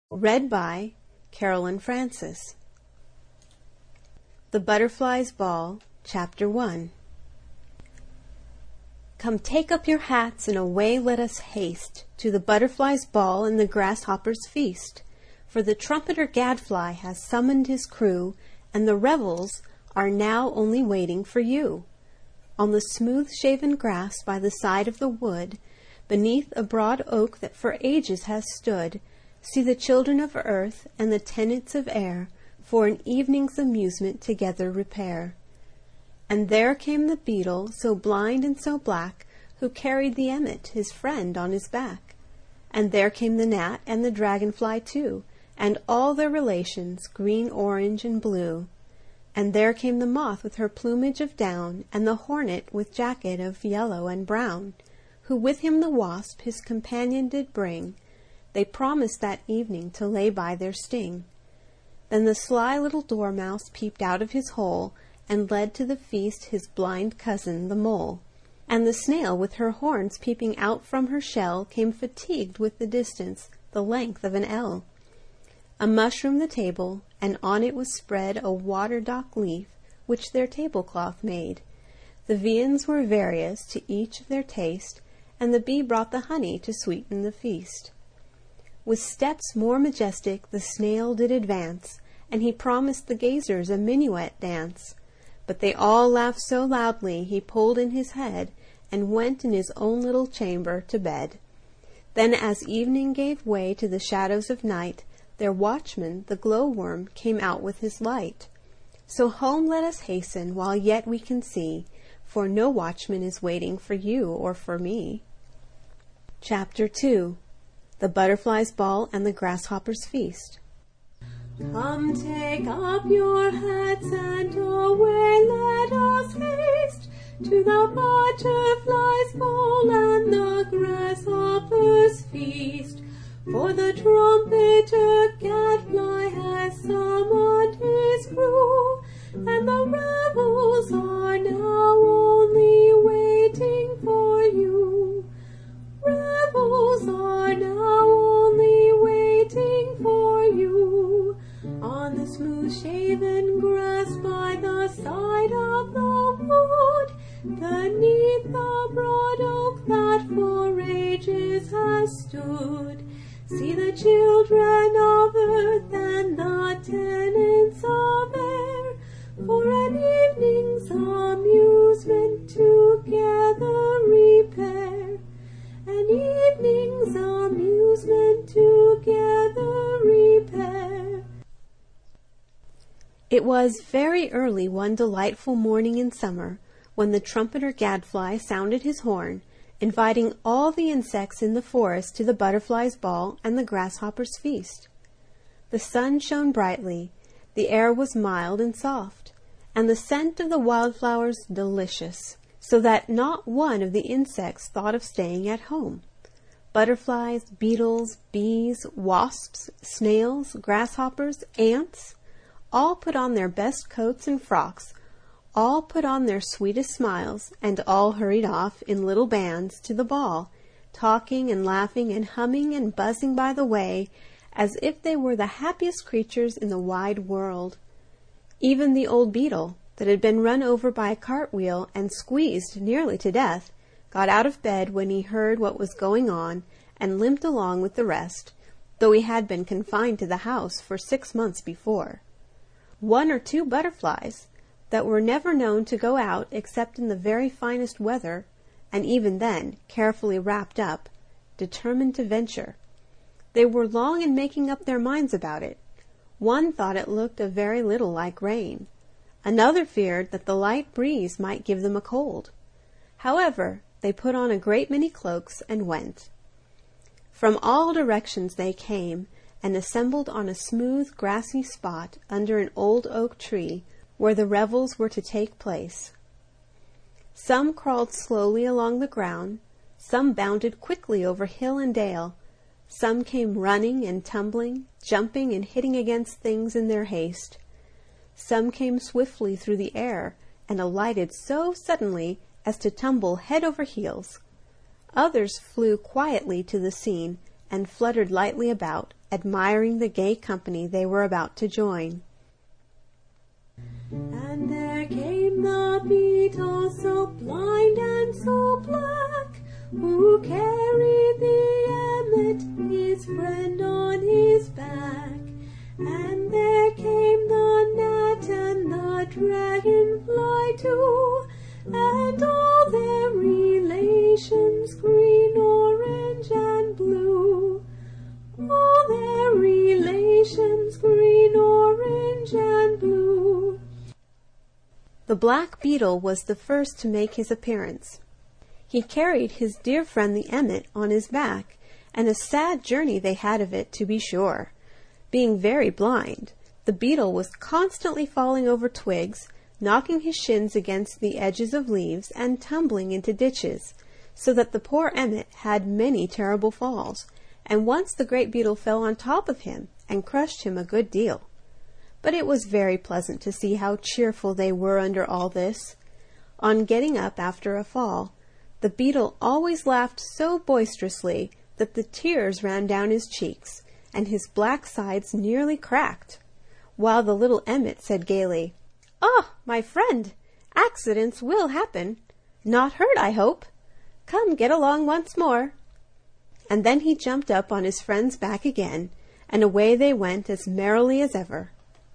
Read by Carolyn Francis. The Butterfly's Ball, Chapter 1. Come, take up your hats, and away let us haste to the butterfly's ball and the grasshopper's feast. For the trumpeter gadfly has summoned his crew, and the revels are now only waiting for you. On the smooth-shaven grass by the side of the wood, beneath a broad oak that for ages has stood, see the children of earth and the tenants of air for an evening's amusement together repair. And there came the beetle, so blind and so black, who carried the emmet, his friend, on his back. And there came the gnat and the dragonfly too, and all their relations, green, orange, and blue. And there came the moth with her plumage of down, and the hornet with jacket of yellow and brown, who with him the wasp his companion did bring. They promised that evening to lay by their sting. Then the sly little dormouse peeped out of his hole, and led to the feast his blind cousin the mole. And the snail with her horns peeping out from her shell came fatigued with the distance, the length of an ell. A mushroom the table, and on it was spread a water-dock leaf, which their tablecloth made. The viands were various to each of their taste, and the bee brought the honey to sweeten the feast. With steps more majestic the snail did advance, and he promised the gazers a minuet dance. But they all laughed so loudly he pulled in his head, and went in his own little chamber to bed. Then as evening gave way to the shadows of night, their watchman, the glowworm, came out with his light. So home let us hasten while yet we can see, for no watchman is waiting for you or for me. Chapter 2. The Butterfly's Ball and the Grasshopper's Feast. Come, take up your hats, and away let us haste to the butterfly's ball and the grasshopper's feast. For the trumpeter gadfly has summoned his crew, and the revels are now only waiting for you. Revels are now only waiting for you. On the smooth-shaven grass by the side of the wood, beneath the broad oak that for ages has stood, see the children of earth and the tenants of air for an evening's amusement together repair. An evening's amusement together repair. It was very early one delightful morning in summer, when the trumpeter gadfly sounded his horn, inviting all the insects in the forest to the butterfly's ball and the grasshopper's feast. The sun shone brightly, the air was mild and soft, and the scent of the wildflowers delicious, so that not one of the insects thought of staying at home. Butterflies, beetles, bees, wasps, snails, grasshoppers, ants, all put on their best coats and frocks, all put on their sweetest smiles, and all hurried off in little bands to the ball, talking and laughing and humming and buzzing by the way, as if they were the happiest creatures in the wide world. Even the old beetle, that had been run over by a cartwheel and squeezed nearly to death, got out of bed when he heard what was going on, and limped along with the rest, though he had been confined to the house for 6 months before. 1 or 2 butterflies, that were never known to go out except in the very finest weather, and even then carefully wrapped up, determined to venture. They were long in making up their minds about it. One thought it looked a very little like rain. Another feared that the light breeze might give them a cold. However, they put on a great many cloaks and went. From all directions they came, and assembled on a smooth, grassy spot under an old oak tree, where the revels were to take place. Some crawled slowly along the ground, some bounded quickly over hill and dale, some came running and tumbling, jumping and hitting against things in their haste. Some came swiftly through the air, and alighted so suddenly as to tumble head over heels. Others flew quietly to the scene, and fluttered lightly about, admiring the gay company they were about to join. And there came the beetle, so blind and so black, who carried the emmet, his friend, on his back. And there came the gnat and the dragonfly too, and all their relations, green, orange, and blue. All their relations, green, orange, and blue. The black beetle was the first to make his appearance. He carried his dear friend the emmet on his back, and a sad journey they had of it, to be sure. Being very blind, the beetle was constantly falling over twigs, knocking his shins against the edges of leaves, and tumbling into ditches, so that the poor emmet had many terrible falls, and once the great beetle fell on top of him and crushed him a good deal. But it was very pleasant to see how cheerful they were under all this. On getting up after a fall, the beetle always laughed so boisterously that the tears ran down his cheeks, and his black sides nearly cracked, while the little emmet said gaily, "Ah, my friend, accidents will happen. Not hurt, I hope. Come, get along once more." And then he jumped up on his friend's back again, and away they went as merrily as ever.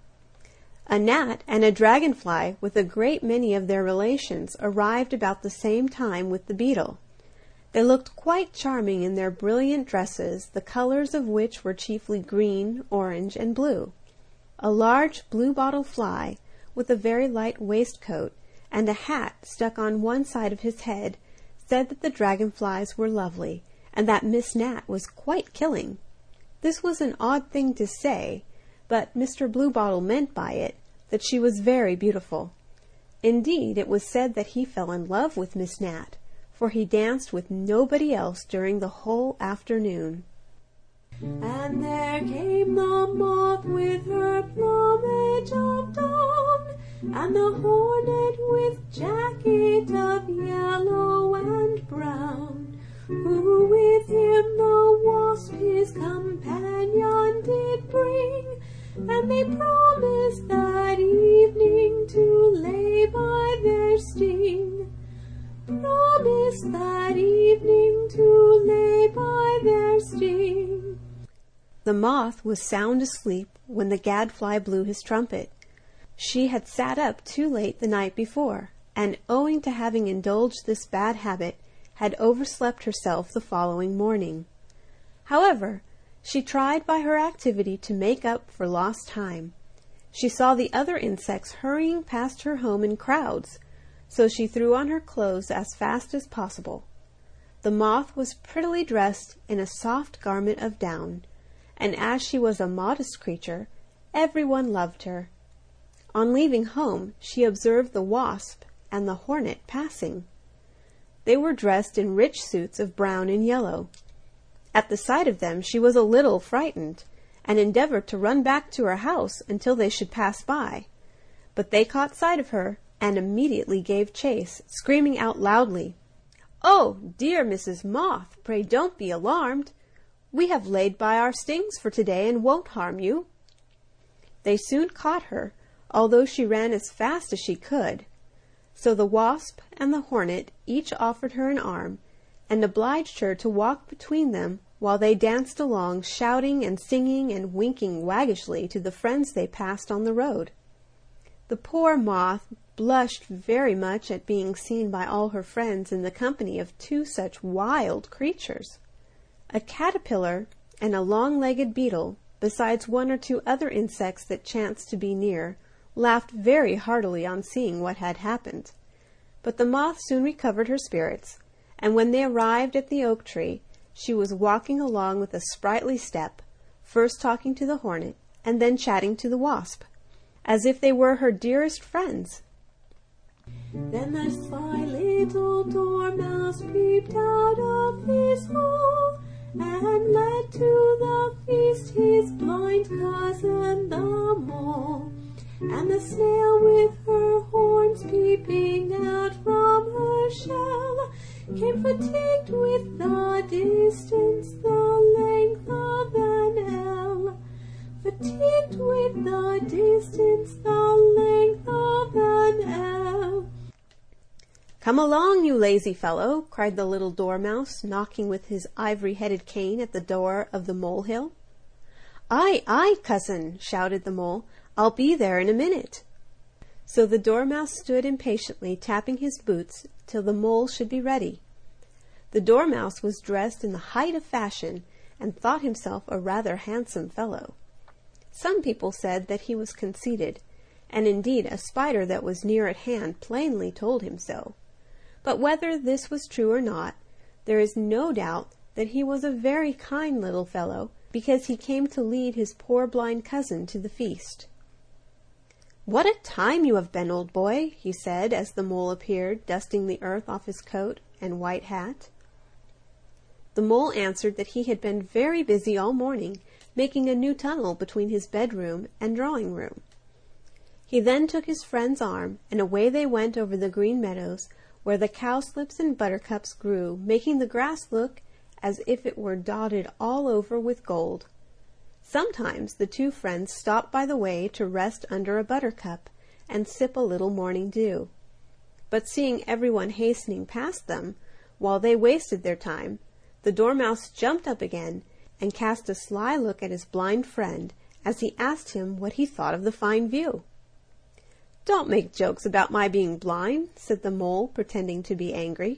A gnat and a dragonfly with a great many of their relations arrived about the same time with the beetle. They looked quite charming in their brilliant dresses, the colors of which were chiefly green, orange, and blue. A large blue-bottle fly, with a very light waistcoat, and a hat stuck on one side of his head, said that the dragonflies were lovely, and that Miss Gnat was quite killing. This was an odd thing to say, but Mr. Bluebottle meant by it that she was very beautiful. Indeed, it was said that he fell in love with Miss Gnat, for he danced with nobody else during the whole afternoon. And there came the moth with her plumage of down, and the hornet with jacket of yellow and brown, who with him the wasp his companion did bring, and they promised that evening to lay by their sting. Promised that evening to lay by their sting. The moth was sound asleep when the gadfly blew his trumpet. She had sat up too late the night before, and owing to having indulged this bad habit, had overslept herself the following morning. However, she tried by her activity to make up for lost time. She saw the other insects hurrying past her home in crowds, so she threw on her clothes as fast as possible. The moth was prettily dressed in a soft garment of down, and as she was a modest creature, everyone loved her. On leaving home, she observed the wasp and the hornet passing. They were dressed in rich suits of brown and yellow. At the sight of them she was a little frightened, and endeavored to run back to her house until they should pass by. But they caught sight of her, and immediately gave chase, screaming out loudly, "Oh, dear Mrs. Moth, pray don't be alarmed. We have laid by our stings for today and won't harm you." They soon caught her, although she ran as fast as she could. So the wasp and the hornet each offered her an arm, and obliged her to walk between them while they danced along, shouting and singing and winking waggishly to the friends they passed on the road. The poor moth blushed very much at being seen by all her friends in the company of two such wild creatures. A caterpillar and a long-legged beetle, besides one or two other insects that chanced to be near, laughed very heartily on seeing what had happened. But the moth soon recovered her spirits, and when they arrived at the oak tree, she was walking along with a sprightly step, first talking to the hornet, and then chatting to the wasp, as if they were her dearest friends. Then the sly little dormouse peeped out of his hole, and led to the feast his blind cousin the mole. And the snail with her horns peeping out from her shell came fatigued with the distance, the length, length of an ell, fatigued with the distance, the length of an ell. "Come along, you lazy fellow," cried the little Dormouse, knocking with his ivory-headed cane at the door of the molehill. "Aye, aye, cousin," shouted the mole. "I'll be there in a minute." So the Dormouse stood impatiently tapping his boots till the mole should be ready. The Dormouse was dressed in the height of fashion, and thought himself a rather handsome fellow. Some people said that he was conceited, and indeed a spider that was near at hand plainly told him so. But whether this was true or not, there is no doubt that he was a very kind little fellow, because he came to lead his poor blind cousin to the feast. "What a time you have been, old boy," he said, as the mole appeared, dusting the earth off his coat and white hat. The mole answered that he had been very busy all morning, making a new tunnel between his bedroom and drawing-room. He then took his friend's arm, and away they went over the green meadows, where the cowslips and buttercups grew, making the grass look as if it were dotted all over with gold. Sometimes the two friends stopped by the way to rest under a buttercup and sip a little morning dew. But seeing everyone hastening past them, while they wasted their time, the Dormouse jumped up again and cast a sly look at his blind friend as he asked him what he thought of the fine view. "Don't make jokes about my being blind," said the mole, pretending to be angry.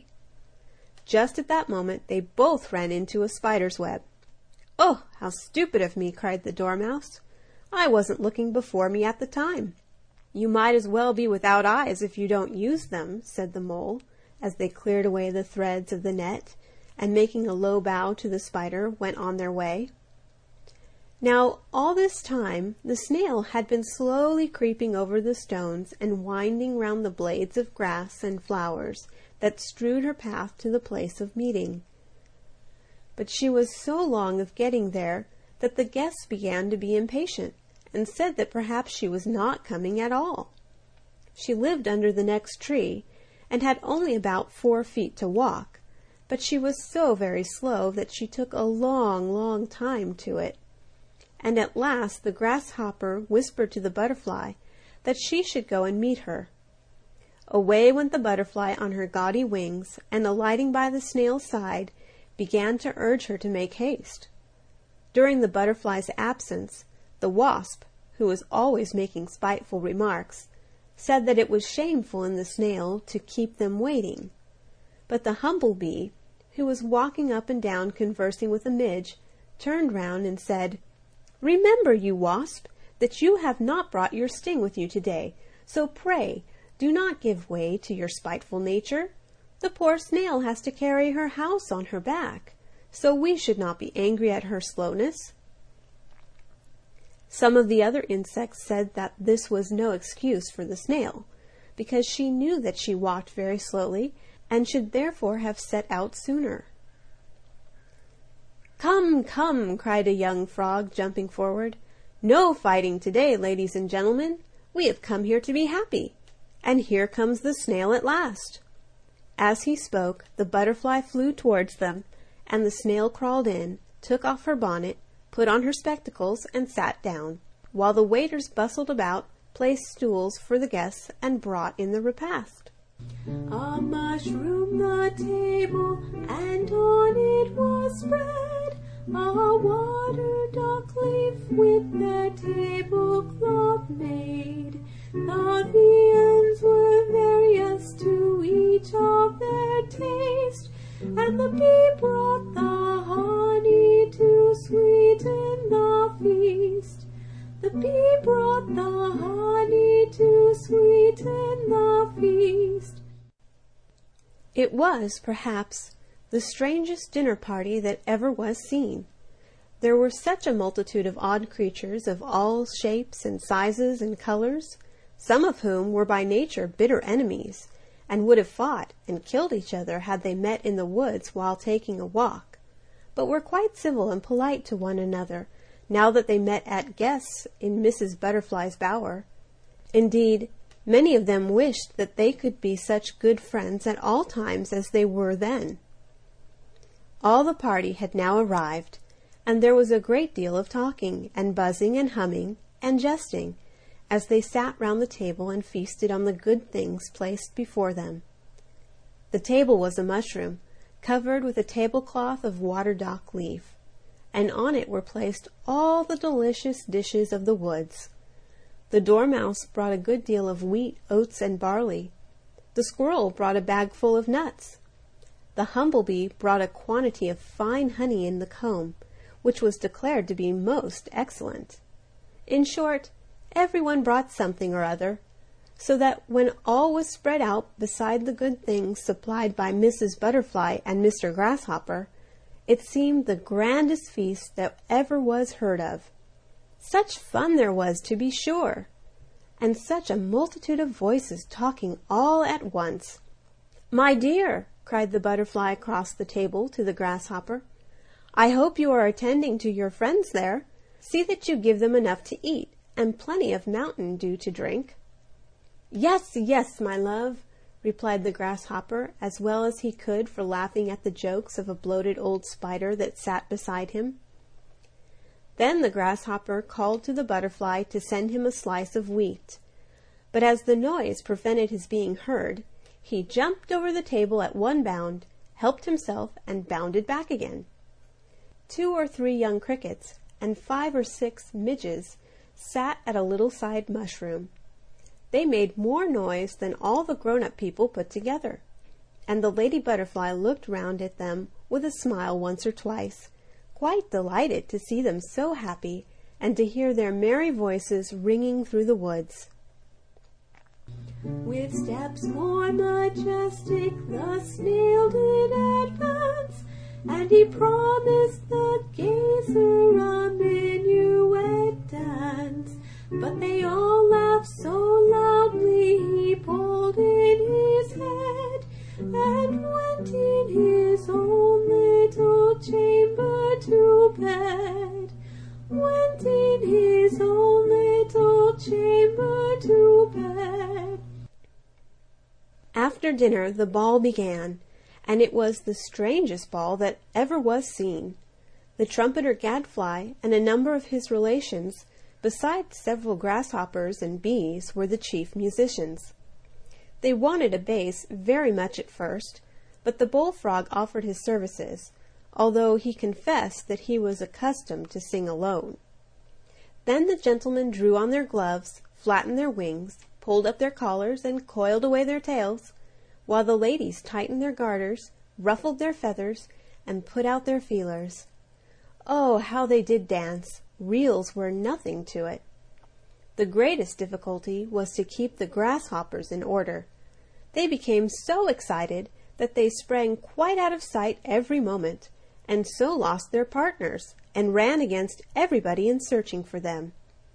Just at that moment they both ran into a spider's web. "Oh, how stupid of me!" cried the Dormouse. "I wasn't looking before me at the time." "You might as well be without eyes if you don't use them," said the mole, as they cleared away the threads of the net, and making a low bow to the spider, went on their way. Now, all this time, the snail had been slowly creeping over the stones and winding round the blades of grass and flowers that strewed her path to the place of meeting. But she was so long of getting there that the guests began to be impatient, and said that perhaps she was not coming at all. She lived under the next tree, and had only about 4 feet to walk, but she was so very slow that she took a long, long time to it. And at last the grasshopper whispered to the butterfly that she should go and meet her. Away went the butterfly on her gaudy wings, and alighting by the snail's side, began to urge her to make haste. During the butterfly's absence, the wasp, who was always making spiteful remarks, said that it was shameful in the snail to keep them waiting. But the humble bee, who was walking up and down conversing with a midge, turned round and said, "Remember, you wasp, that you have not brought your sting with you today, so pray do not give way to your spiteful nature. The poor snail has to carry her house on her back, so we should not be angry at her slowness." Some of the other insects said that this was no excuse for the snail, because she knew that she walked very slowly, and should therefore have set out sooner. "Come, come," cried a young frog, jumping forward. "No fighting today, ladies and gentlemen. We have come here to be happy. And here comes the snail at last." As he spoke, the butterfly flew towards them, and the snail crawled in, took off her bonnet, put on her spectacles, and sat down, while the waiters bustled about, placed stools for the guests, and brought in the repast. A mushroom the table, and on it was spread a water duck leaf with their tablecloth made. The viands were various to each of their taste, and the bee brought the honey to sweeten the feast. The bee brought the honey to sweeten the feast. It was, perhaps, the strangest dinner party that ever was seen. There were such a multitude of odd creatures of all shapes and sizes and colors, some of whom were by nature bitter enemies, and would have fought and killed each other had they met in the woods while taking a walk, but were quite civil and polite to one another, now that they met at guests in Mrs. Butterfly's bower. Indeed, many of them wished that they could be such good friends at all times as they were then. All the party had now arrived, and there was a great deal of talking, and buzzing, and humming, and jesting, as they sat round the table and feasted on the good things placed before them. The table was a mushroom, covered with a tablecloth of water-dock leaf, and on it were placed all the delicious dishes of the woods. The dormouse brought a good deal of wheat, oats, and barley. The squirrel brought a bag full of nuts. The humblebee brought a quantity of fine honey in the comb, which was declared to be most excellent. In short, everyone brought something or other, so that when all was spread out beside the good things supplied by Mrs. Butterfly and Mr. Grasshopper, it seemed the grandest feast that ever was heard of. Such fun there was, to be sure, and such a multitude of voices talking all at once. "My dear," cried the Butterfly across the table to the Grasshopper, "I hope you are attending to your friends there. See that you give them enough to eat, and plenty of Mountain Dew to drink." "Yes, yes, my love," replied the Grasshopper, as well as he could for laughing at the jokes of a bloated old spider that sat beside him. Then the Grasshopper called to the Butterfly to send him a slice of wheat, but as the noise prevented his being heard, he jumped over the table at one bound, helped himself, and bounded back again. 2 or 3 young crickets and 5 or 6 midges sat at a little side mushroom. They made more noise than all the grown-up people put together, and the Lady Butterfly looked round at them with a smile once or twice, quite delighted to see them so happy and to hear their merry voices ringing through the woods. With steps more majestic the snail did advance, and he promised the gazer a minuet dance. But they all laughed so loudly he pulled in his head, and went in his own little chamber to bed. Went in his own little chamber to bed. After dinner the ball began, and it was the strangest ball that ever was seen. The trumpeter Gadfly and a number of his relations, besides several grasshoppers and bees, were the chief musicians. They wanted a bass very much at first, but the bullfrog offered his services, although he confessed that he was accustomed to sing alone. Then the gentlemen drew on their gloves, flattened their wings, pulled up their collars, and coiled away their tails, while the ladies tightened their garters, ruffled their feathers, and put out their feelers. Oh, how they did dance! Reels were nothing to it. The greatest difficulty was to keep the grasshoppers in order. They became so excited that they sprang quite out of sight every moment, and so lost their partners, and ran against everybody in searching for them.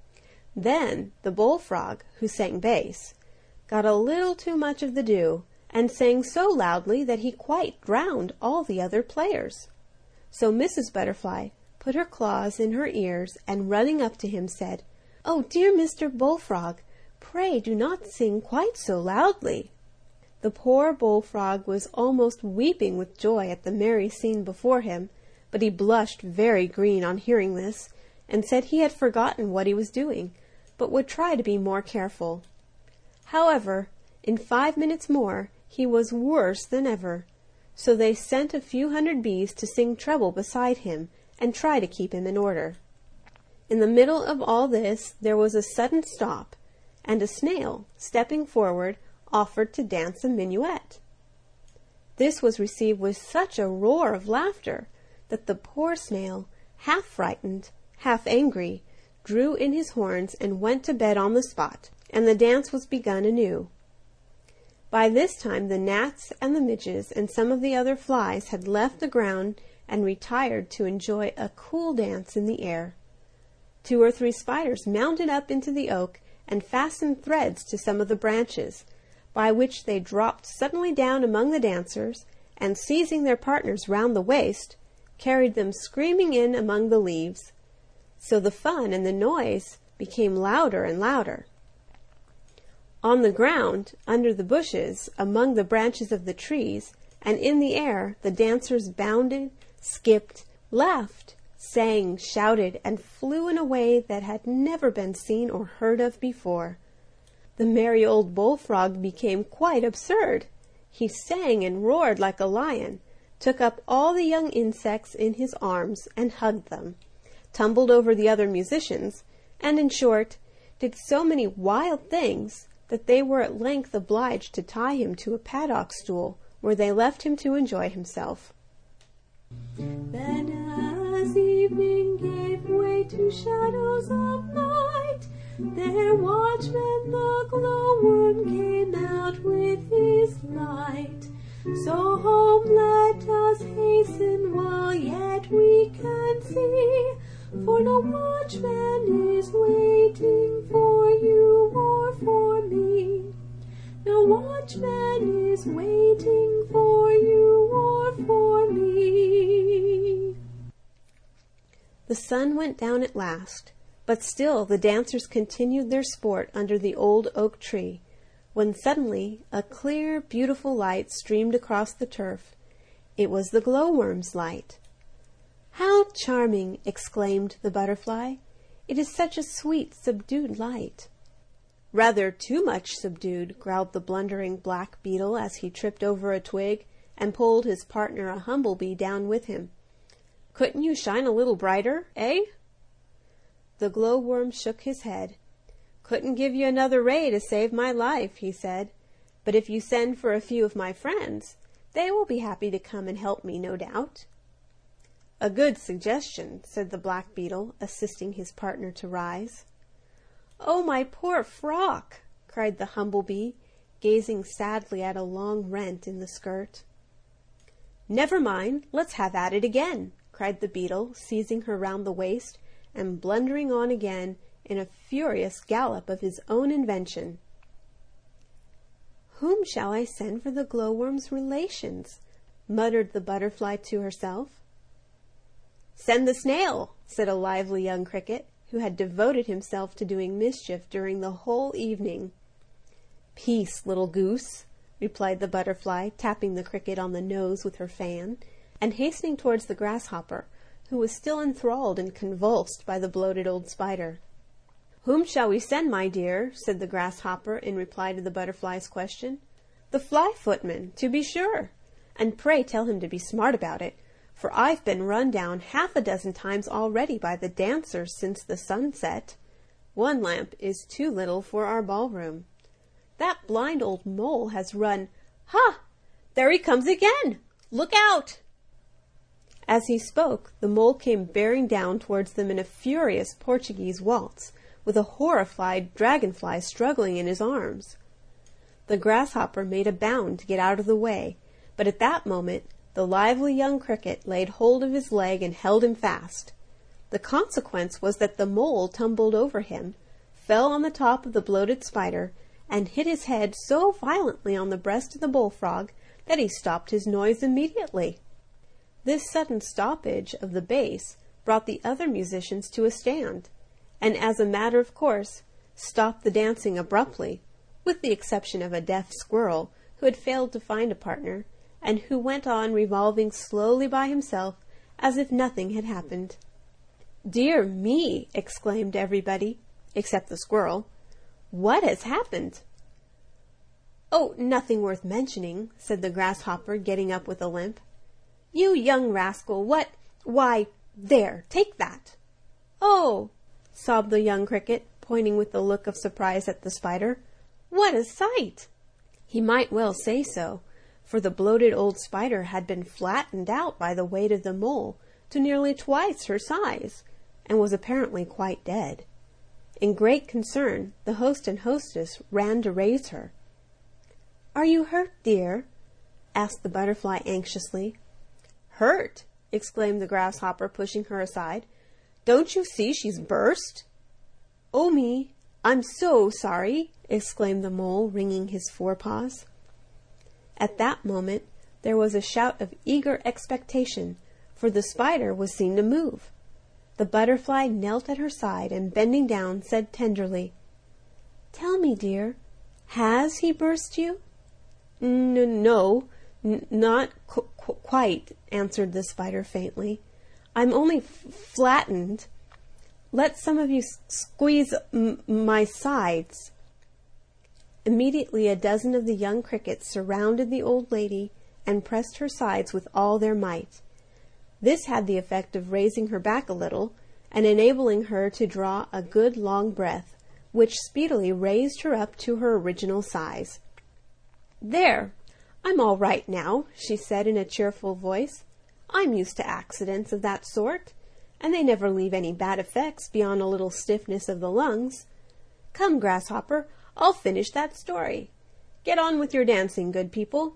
Then the bullfrog, who sang bass, got a little too much of the dew, and sang so loudly that he quite drowned all the other players. So Mrs. Butterfly put her claws in her ears, and running up to him said, "Oh, dear Mr. Bullfrog, pray do not sing quite so loudly." The poor bullfrog was almost weeping with joy at the merry scene before him, but he blushed very green on hearing this, and said he had forgotten what he was doing, but would try to be more careful. However, in 5 minutes more he was worse than ever, so they sent a few hundred bees to sing treble beside him and try to keep him in order. In the middle of all this there was a sudden stop, and a snail, stepping forward, offered to dance a minuet. This was received with such a roar of laughter that the poor snail, half frightened, half angry, drew in his horns and went to bed on the spot, and the dance was begun anew. By this time the gnats and the midges and some of the other flies had left the ground and retired to enjoy a cool dance in the air. 2 or 3 spiders mounted up into the oak and fastened threads to some of the branches, by which they dropped suddenly down among the dancers, and seizing their partners round the waist, carried them screaming in among the leaves. So the fun and the noise became louder and louder. On the ground, under the bushes, among the branches of the trees, and in the air, the dancers bounded, skipped, laughed, sang, shouted, and flew in a way that had never been seen or heard of before. The merry old bullfrog became quite absurd. He sang and roared like a lion, took up all the young insects in his arms and hugged them, tumbled over the other musicians, and, in short, did so many wild things that they were at length obliged to tie him to a paddock stool, where they left him to enjoy himself. Then as evening gave way to shadows of night, their watchman the glowworm came out with his light. So home let us hasten while yet we can see, for no watchman is waiting for you or for me. No watchman is waiting for you or for me. The sun went down at last, but still the dancers continued their sport under the old oak tree, when suddenly a clear, beautiful light streamed across the turf. It was the glowworm's light. "How charming!" exclaimed the butterfly. "It is such a sweet, subdued light." "Rather too much subdued," growled the blundering black beetle as he tripped over a twig and pulled his partner a humblebee down with him. "Couldn't you shine a little brighter, eh?" The glowworm shook his head. "Couldn't give you another ray to save my life," he said. "But if you send for a few of my friends, they will be happy to come and help me, no doubt." "A good suggestion," said the black beetle, assisting his partner to rise. "Oh, my poor frock!" cried the humblebee, gazing sadly at a long rent in the skirt. "Never mind, let's have at it again," cried the beetle, seizing her round the waist and blundering on again in a furious gallop of his own invention. "Whom shall I send for the glowworm's relations?" muttered the butterfly to herself. "Send the snail," said a lively young cricket, who had devoted himself to doing mischief during the whole evening. "Peace, little goose," replied the butterfly, tapping the cricket on the nose with her fan, and hastening towards the grasshopper, who was still enthralled and convulsed by the bloated old spider. "Whom shall we send, my dear?" said the grasshopper in reply to the butterfly's question. "The fly footman, to be sure. And pray tell him to be smart about it, for I've been run down half a dozen times already by the dancers since the sun set. One lamp is too little for our ballroom. That blind old mole has run— Ha! There he comes again! Look out!" As he spoke, the mole came bearing down towards them in a furious Portuguese waltz, with a horrified dragonfly struggling in his arms. The grasshopper made a bound to get out of the way, but at that moment the lively young cricket laid hold of his leg and held him fast. The consequence was that the mole tumbled over him, fell on the top of the bloated spider, and hit his head so violently on the breast of the bullfrog that he stopped his noise immediately. This sudden stoppage of the bass brought the other musicians to a stand, and as a matter of course stopped the dancing abruptly, with the exception of a deaf squirrel who had failed to find a partner, and who went on revolving slowly by himself as if nothing had happened. "Dear me!" exclaimed everybody, except the squirrel. "What has happened?" "Oh, nothing worth mentioning," said the grasshopper, getting up with a limp. "You young rascal, what— Why, there, take that!" "Oh!" sobbed the young cricket, pointing with a look of surprise at the spider. "What a sight!" He might well say so, for the bloated old spider had been flattened out by the weight of the mole to nearly twice her size, and was apparently quite dead. In great concern, the host and hostess ran to raise her. "Are you hurt, dear?" asked the butterfly anxiously. "Hurt?" exclaimed the grasshopper, pushing her aside. "Don't you see she's burst?" "Oh me, I'm so sorry!" exclaimed the mole, wringing his forepaws. At that moment there was a shout of eager expectation, for the spider was seen to move. The butterfly knelt at her side and, bending down, said tenderly, "Tell me, dear, has he burst you?" "No, not quite," answered the spider faintly. I'm only flattened. Let some of you squeeze my sides." Immediately a dozen of the young crickets surrounded the old lady and pressed her sides with all their might. This had the effect of raising her back a little and enabling her to draw a good long breath, which speedily raised her up to her original size. "There, I'm all right now," she said in a cheerful voice. "I'm used to accidents of that sort, and they never leave any bad effects beyond a little stiffness of the lungs. Come, Grasshopper, I'll finish that story. Get on with your dancing, good people."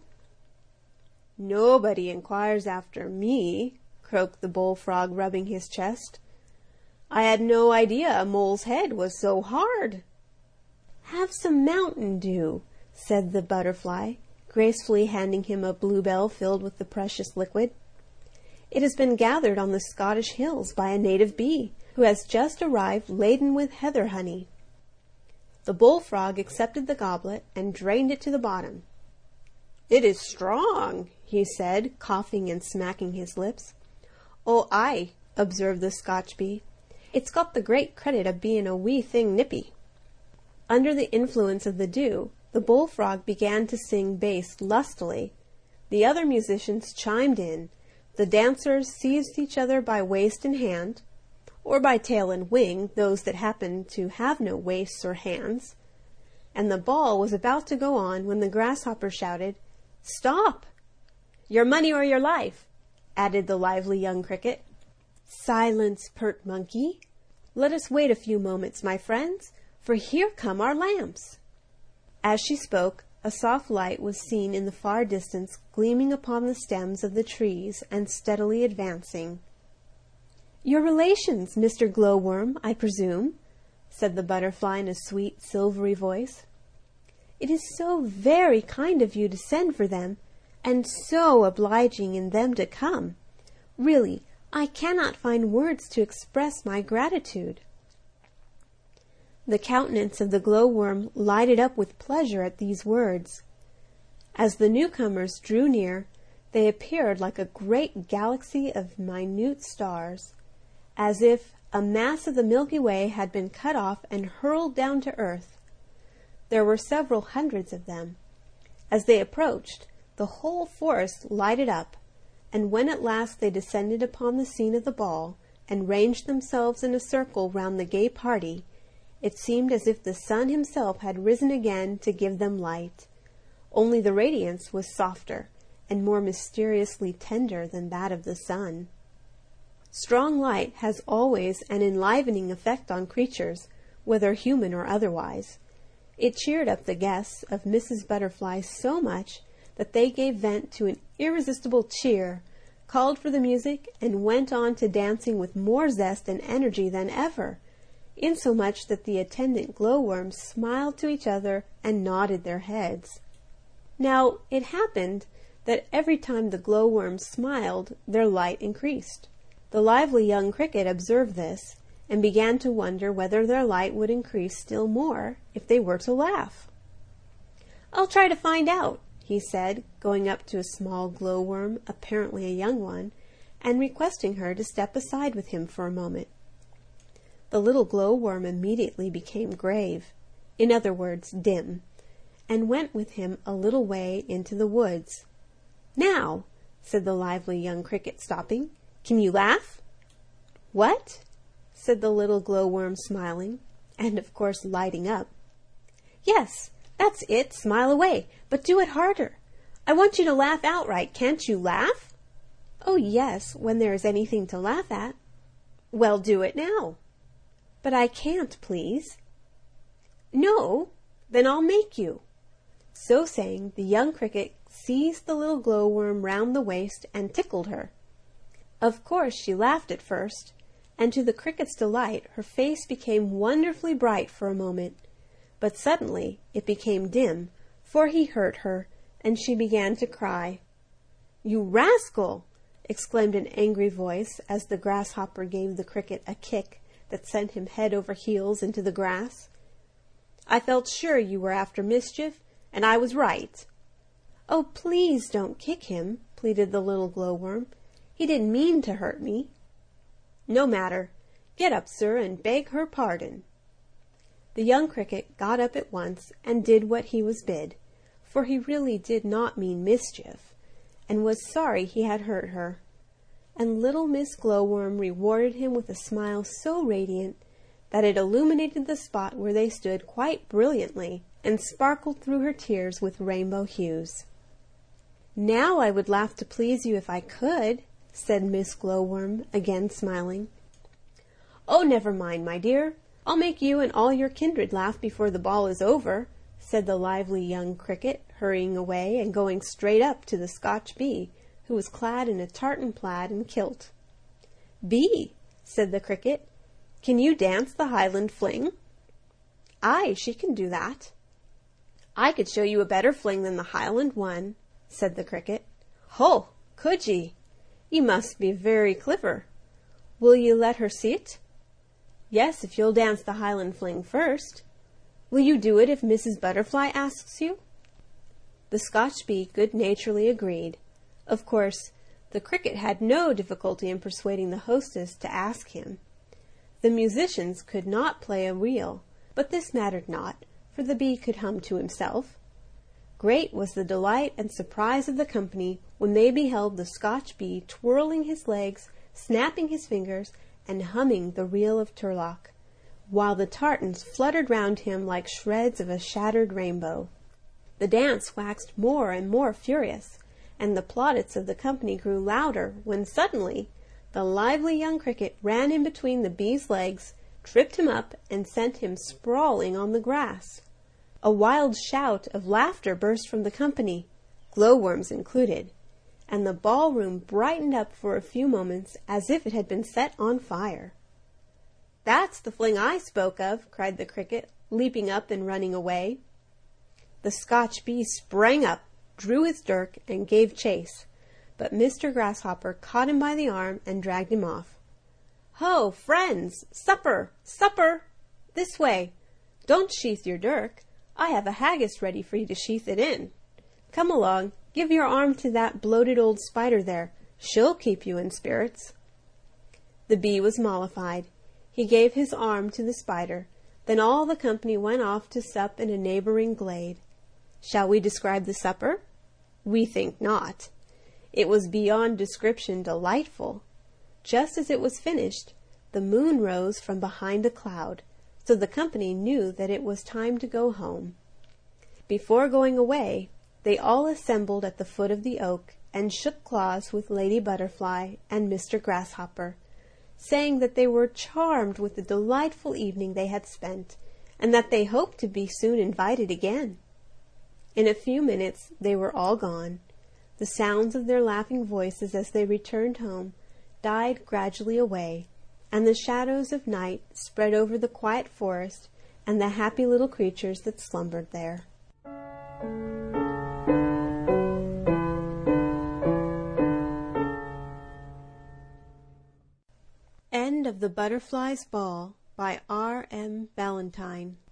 "Nobody inquires after me," croaked the Bullfrog, rubbing his chest. "I had no idea a mole's head was so hard." "Have some Mountain Dew," said the Butterfly, gracefully handing him a bluebell filled with the precious liquid. "It has been gathered on the Scottish hills by a native bee, who has just arrived laden with heather honey." The Bullfrog accepted the goblet and drained it to the bottom. "It is strong," he said, coughing and smacking his lips. "Oh, aye," observed the Scotch bee. "It's got the great credit of being a wee thing nippy." Under the influence of the dew, the Bullfrog began to sing bass lustily. The other musicians chimed in. The dancers seized each other by waist and hand, or by tail and wing, those that happened to have no waists or hands. And the ball was about to go on when the Grasshopper shouted, "Stop! Your money or your life," added the lively young cricket. "Silence, pert monkey. Let us wait a few moments, my friends, for here come our lamps." As she spoke, a soft light was seen in the far distance, gleaming upon the stems of the trees and steadily advancing. "Your relations, Mr. Glowworm, I presume," said the Butterfly in a sweet, silvery voice. "It is so very kind of you to send for them, and so obliging in them to come. Really, I cannot find words to express my gratitude." The countenance of the Glowworm lighted up with pleasure at these words. As the newcomers drew near, they appeared like a great galaxy of minute stars, as if a mass of the Milky Way had been cut off and hurled down to earth. There were several hundreds of them. As they approached, the whole forest lighted up, and when at last they descended upon the scene of the ball and ranged themselves in a circle round the gay party, it seemed as if the sun himself had risen again to give them light, only the radiance was softer and more mysteriously tender than that of the sun. Strong light has always an enlivening effect on creatures, whether human or otherwise. It cheered up the guests of Mrs. Butterfly so much that they gave vent to an irresistible cheer, called for the music, and went on to dancing with more zest and energy than ever, insomuch that the attendant glowworms smiled to each other and nodded their heads. Now it happened that every time the glowworms smiled, their light increased. The lively young cricket observed this, and began to wonder whether their light would increase still more if they were to laugh. "I'll try to find out," he said, going up to a small glowworm, apparently a young one, and requesting her to step aside with him for a moment. The little glowworm immediately became grave, in other words, dim, and went with him a little way into the woods. "Now," said the lively young cricket, stopping, "can you laugh?" "What?" said the little glowworm, smiling, and of course lighting up. "Yes, that's it, smile away, but do it harder. I want you to laugh outright. Can't you laugh?" "Oh, yes, when there is anything to laugh at." "Well, do it now." "But I can't, please." "No? Then I'll make you." So saying, the young cricket seized the little glowworm round the waist and tickled her. Of course she laughed at first, and to the cricket's delight her face became wonderfully bright for a moment, but suddenly it became dim, for he hurt her, and she began to cry. "You rascal!" exclaimed an angry voice as the Grasshopper gave the cricket a kick that sent him head over heels into the grass. "I felt sure you were after mischief, and I was right." "Oh, please don't kick him," pleaded the little glowworm. "He didn't mean to hurt me." No matter. Get up, sir, and beg her pardon." The young cricket got up at once and did what he was bid, for he really did not mean mischief, and was sorry he had hurt her. And little Miss Glowworm rewarded him with a smile so radiant that it illuminated the spot where they stood quite brilliantly, and sparkled through her tears with rainbow hues. "Now I would laugh to please you if I could," said Miss Glowworm, again smiling. "Oh, never mind, my dear. I'll make you and all your kindred laugh before the ball is over," said the lively young cricket, hurrying away and going straight up to the Scotch bee, who was clad in a tartan plaid and kilt. "Bee," said the cricket, "can you dance the Highland fling?" "Aye, she can do that." "I could show you a better fling than the Highland one," said the cricket. "Ho, could ye? Ye must be very cliver. Will ye let her see it?" "Yes, if you'll dance the Highland fling first." "Will you do it if Mrs. Butterfly asks you?" The Scotch bee good-naturedly agreed. Of course, the cricket had no difficulty in persuading the hostess to ask him. The musicians could not play a reel, but this mattered not, for the bee could hum to himself. Great was the delight and surprise of the company when they beheld the Scotch bee twirling his legs, snapping his fingers, and humming the reel of Turlough, while the tartans fluttered round him like shreds of a shattered rainbow. The dance waxed more and more furious, and the plaudits of the company grew louder, when suddenly the lively young cricket ran in between the bee's legs, tripped him up, and sent him sprawling on the grass. A wild shout of laughter burst from the company, Glowworms included, and the ballroom brightened up for a few moments as if it had been set on fire. "That's the fling I spoke of," cried the cricket, leaping up and running away. The Scotch bee sprang up, drew his dirk, and gave chase, but Mr. Grasshopper caught him by the arm and dragged him off. "Ho, friends! Supper! Supper! This way! Don't sheath your dirk. I have a haggis ready for you to sheath it in. Come along, give your arm to that bloated old spider there. She'll keep you in spirits." The bee was mollified. He gave his arm to the spider. Then all the company went off to sup in a neighboring glade. Shall we describe the supper? We think not. It was beyond description delightful. Just as it was finished, the moon rose from behind a cloud, so the company knew that it was time to go home. Before going away, they all assembled at the foot of the oak and shook claws with Lady Butterfly and Mr. Grasshopper, saying that they were charmed with the delightful evening they had spent, and that they hoped to be soon invited again. In a few minutes they were all gone. The sounds of their laughing voices as they returned home died gradually away, and the shadows of night spread over the quiet forest and the happy little creatures that slumbered there. End of The Butterfly's Ball by R. M. Ballantyne.